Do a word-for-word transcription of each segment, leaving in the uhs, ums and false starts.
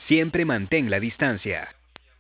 Siempre mantén la distancia.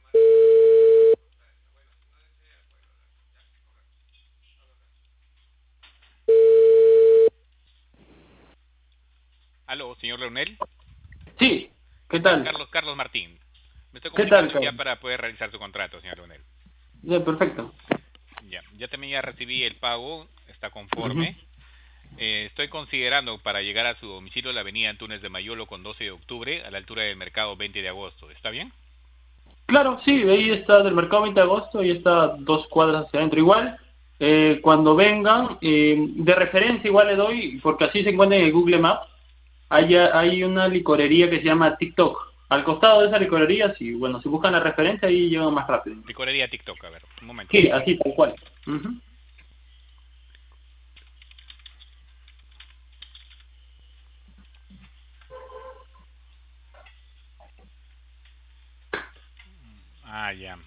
Aló, señor Leonel. Sí, ¿qué Car- tal? Carlos Carlos Martín. Me estoy ¿Qué tal, comunicando ya Carlos? para poder realizar su contrato, señor Leonel. Ya, perfecto. Ya, ya también ya recibí el pago, está Ujú. conforme. Eh, estoy considerando para llegar a su domicilio la avenida Antunes de Mayolo con doce de octubre a la altura del mercado veinte de agosto. ¿Está bien? Claro, sí, ahí está del mercado veinte de agosto, ahí está dos cuadras hacia adentro. Igual, eh, cuando vengan, eh, de referencia igual le doy, porque así se encuentra en el Google Maps, hay, hay una licorería que se llama TikTok. Al costado de esa licorería, sí, bueno, si buscan la referencia, ahí llegan más rápido. Licorería TikTok, a ver, un momento, por Sí, favor. así, tal cual. Ujú. Ah, ya.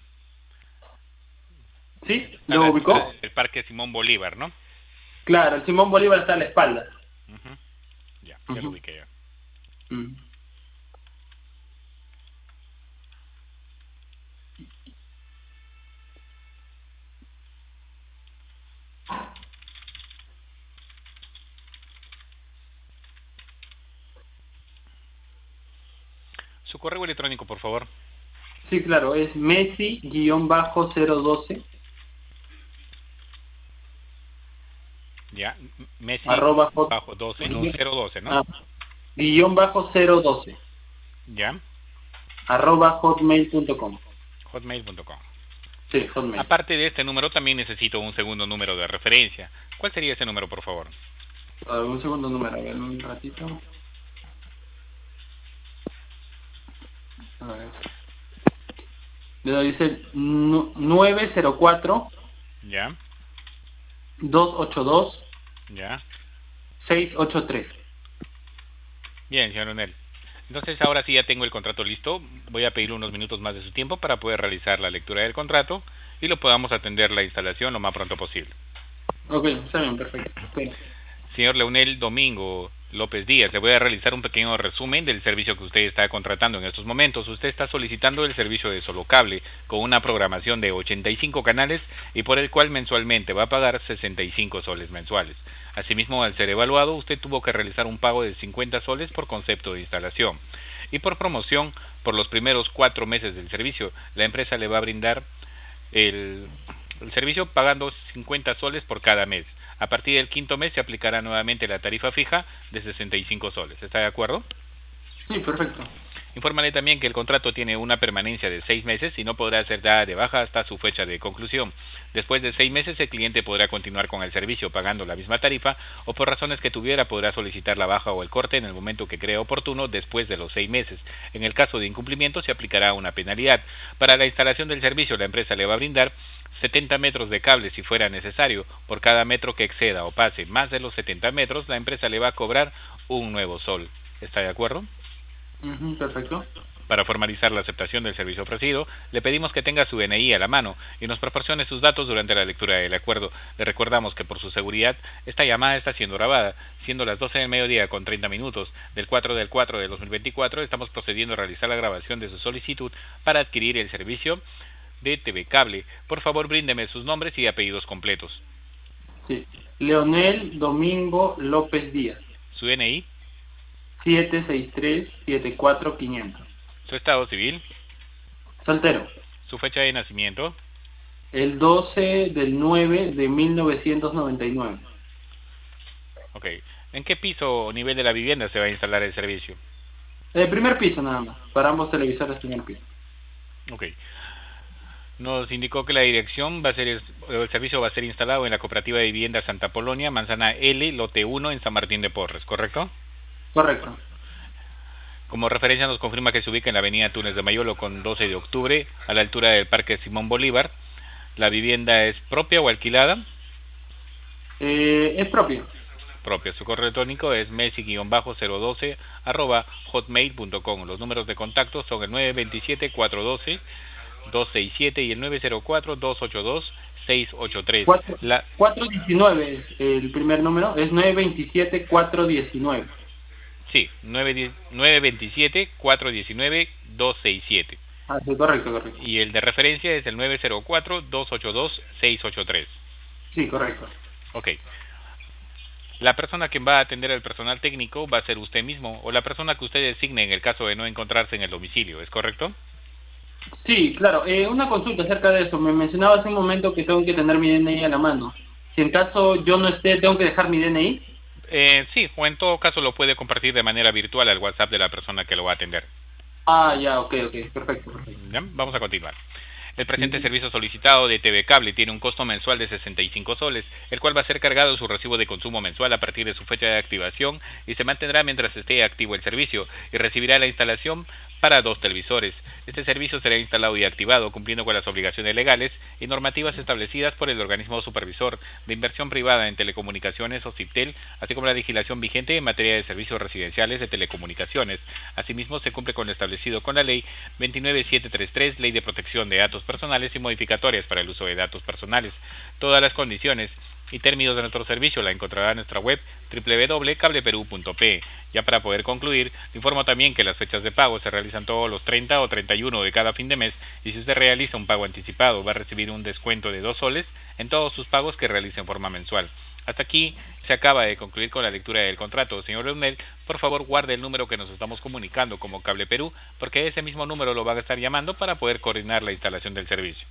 ¿Sí? A ¿Lo la altura ubicó? del Parque Simón Bolívar, ¿no? Claro, el Simón Bolívar está a la espalda. Ujú. Ya, ya lo Ujú. ubiqué ya. Mm. Su correo electrónico, por favor. Sí, claro, es Messi-cero doce Ya, M- Messi arroba hot, bajo doce, no, cero doce, ¿no? ah, guión bajo cero doce Ya, arroba hotmail punto com. hotmail punto com. Sí, hotmail. Aparte de este número, también necesito un segundo número de referencia. ¿Cuál sería ese número, por favor? A ver, un segundo número, a ver, un ratito. A ver. Le dice nu- nueve cero cuatro Ya, dos ocho dos ya. seis ocho tres. Bien, señor Leonel. Entonces, ahora sí ya tengo el contrato listo. Voy a pedir unos minutos más de su tiempo para poder realizar la lectura del contrato y lo podamos atender la instalación lo más pronto posible. Ok, está bien, perfecto. Espera. Señor Leonel Domingo López Díaz, le voy a realizar un pequeño resumen del servicio que usted está contratando en estos momentos. Usted está solicitando el servicio de solo cable con una programación de ochenta y cinco canales y por el cual mensualmente va a pagar sesenta y cinco soles mensuales. Asimismo, al ser evaluado, usted tuvo que realizar un pago de cincuenta soles por concepto de instalación. Y por promoción, por los primeros cuatro meses del servicio, la empresa le va a brindar el, el servicio pagando cincuenta soles por cada mes. A partir del quinto mes se aplicará nuevamente la tarifa fija de sesenta y cinco soles. ¿Está de acuerdo? Sí, perfecto. Infórmale también que el contrato tiene una permanencia de seis meses y no podrá ser dada de baja hasta su fecha de conclusión. Después de seis meses el cliente podrá continuar con el servicio pagando la misma tarifa o por razones que tuviera podrá solicitar la baja o el corte en el momento que crea oportuno después de los seis meses. En el caso de incumplimiento se aplicará una penalidad. Para la instalación del servicio la empresa le va a brindar setenta metros de cable si fuera necesario. Por cada metro que exceda o pase más de los setenta metros la empresa le va a cobrar un nuevo sol. ¿Está de acuerdo? Ujú, perfecto. Para formalizar la aceptación del servicio ofrecido, le pedimos que tenga su D N I a la mano y nos proporcione sus datos durante la lectura del acuerdo. Le recordamos que por su seguridad, esta llamada está siendo grabada, siendo las doce del mediodía con treinta minutos del cuatro del cuatro de dos mil veinticuatro, estamos procediendo a realizar la grabación de su solicitud para adquirir el servicio de T V Cable. Por favor, bríndeme sus nombres y apellidos completos. Sí. Leonel Domingo López Díaz. Su D N I, siete seis tres siete cuatro quinientos. su estado civil, Soltero. su fecha de nacimiento. El doce del nueve de mil novecientos noventa y nueve. Ok. ¿En qué piso o nivel de la vivienda se va a instalar el servicio? El primer piso nada más. Para ambos televisores primer piso. Ok. Nos indicó que la dirección va a ser el, el servicio va a ser instalado en la cooperativa de vivienda Santa Polonia, manzana L, lote uno en San Martín de Porres, ¿correcto? Correcto. Como referencia nos confirma que se ubica en la avenida Túnez de Mayolo con doce de octubre, a la altura del Parque Simón Bolívar. ¿La vivienda es propia o alquilada? Eh, es propio. Propia. Su correo electrónico es messi-cero doce arroba hotmail punto com. Los números de contacto son el nueve dos siete, cuatro uno dos, dos seis siete y el nueve cero cuatro, dos ocho dos, seis ocho tres. cuatro, La, cuatro diecinueve es el primer número. Es nueve dos siete cuatro uno nueve. Sí, nueve veintisiete, cuatrocientos diecinueve, doscientos sesenta y siete. Ah, sí, correcto, correcto. Y el de referencia es el nueve cero cuatro, dos ocho dos, seis ocho tres. Sí, correcto. Ok. La persona que va a atender al personal técnico va a ser usted mismo o la persona que usted designe en el caso de no encontrarse en el domicilio, ¿es correcto? Sí, claro. Eh, una consulta acerca de eso. Me mencionaba hace un momento que tengo que tener mi D N I a la mano. Si en caso yo no esté, ¿tengo que dejar mi D N I? Eh, sí, o en todo caso lo puede compartir de manera virtual al WhatsApp de la persona que lo va a atender. Ah, ya, ok, ok. Perfecto, perfecto. ¿Ya? Vamos a continuar. El presente servicio solicitado de T V Cable tiene un costo mensual de sesenta y cinco soles, el cual va a ser cargado en su recibo de consumo mensual a partir de su fecha de activación y se mantendrá mientras esté activo el servicio y recibirá la instalación para dos televisores. Este servicio será instalado y activado cumpliendo con las obligaciones legales y normativas establecidas por el organismo supervisor de inversión privada en telecomunicaciones o CIPTEL, así como la legislación vigente en materia de servicios residenciales de telecomunicaciones. Asimismo, se cumple con lo establecido con la Ley veintinueve mil setecientos treinta y tres, Ley de Protección de Datos Personales y modificatorias para el uso de datos personales. Todas las condiciones y términos de nuestro servicio la encontrará en nuestra web doble u doble u doble u punto cable perú punto pe. Ya para poder concluir, le informo también que las fechas de pago se realizan todos los treinta o treinta y uno de cada fin de mes y si usted realiza un pago anticipado va a recibir un descuento de dos soles en todos sus pagos que realice en forma mensual. Hasta aquí se acaba de concluir con la lectura del contrato. Señor Leonel, por favor guarde el número que nos estamos comunicando como Cable Perú, porque ese mismo número lo van a estar llamando para poder coordinar la instalación del servicio.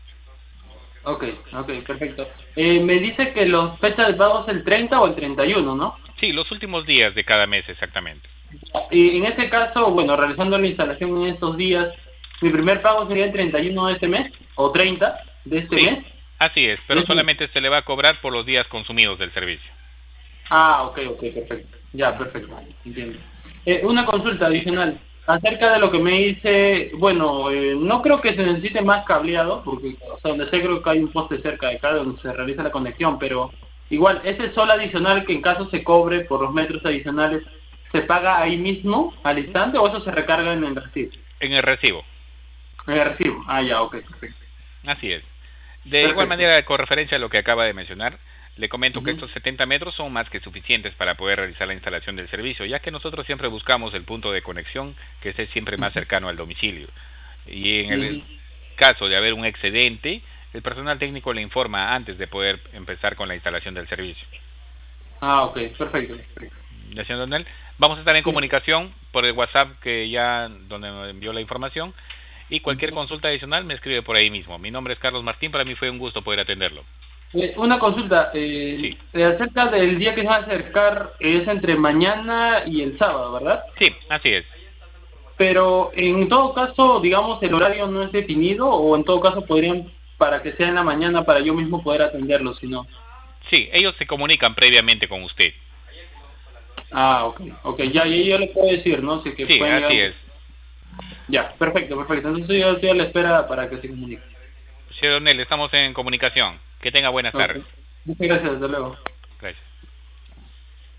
Ok, ok, perfecto. Eh, me dice que los fechas de pago es el treinta o el treinta y uno, ¿no? Sí, los últimos días de cada mes exactamente. Y en este caso, bueno, realizando la instalación en estos días, ¿mi primer pago sería el treinta y uno de este mes? ¿O treinta de este Sí, mes? así es, pero ¿De este? solamente se le va a cobrar por los días consumidos del servicio. Ah, ok, ok, perfecto. Ya, perfecto, entiendo. Eh, una consulta adicional. Acerca de lo que me dice, bueno, eh, no creo que se necesite más cableado, porque o sea, donde sé creo que hay un poste cerca de acá donde se realiza la conexión, pero igual, ese sol adicional que en caso se cobre por los metros adicionales, ¿se paga ahí mismo, al instante, o eso se recarga en el recibo? En el recibo. En el recibo, ah, ya, ok, perfecto. Así es. De Perfecto. igual manera, con referencia a lo que acaba de mencionar, le comento Uh-huh. que estos setenta metros son más que suficientes para poder realizar la instalación del servicio, ya que nosotros siempre buscamos el punto de conexión que esté siempre más cercano al domicilio. Y en el Uh-huh. caso de haber un excedente, el personal técnico le informa antes de poder empezar con la instalación del servicio. Ah, ok, perfecto, perfecto. Ya, señor Donel, vamos a estar en Sí. comunicación por el WhatsApp que ya donde me envió la información y cualquier Uh-huh. consulta adicional me escribe por ahí mismo. Mi nombre es Carlos Martín, para mí fue un gusto poder atenderlo. Eh, una consulta, eh, Sí. eh, acerca del día que se va a acercar, es entre mañana y el sábado, ¿verdad? Sí, así es. Pero en todo caso, digamos, el horario no es definido, o en todo caso podrían, para que sea en la mañana, para yo mismo poder atenderlo, si no. Sí, ellos se comunican previamente con usted. Ah, ok, ok, ya, y yo le puedo decir, ¿no? Si que Sí, pueden así llegar- es. Ya, perfecto, perfecto. Entonces yo estoy a la espera para que se comunique. Señor Donel, estamos en comunicación. Que tenga buenas Ok. tardes. Muchas gracias, hasta luego.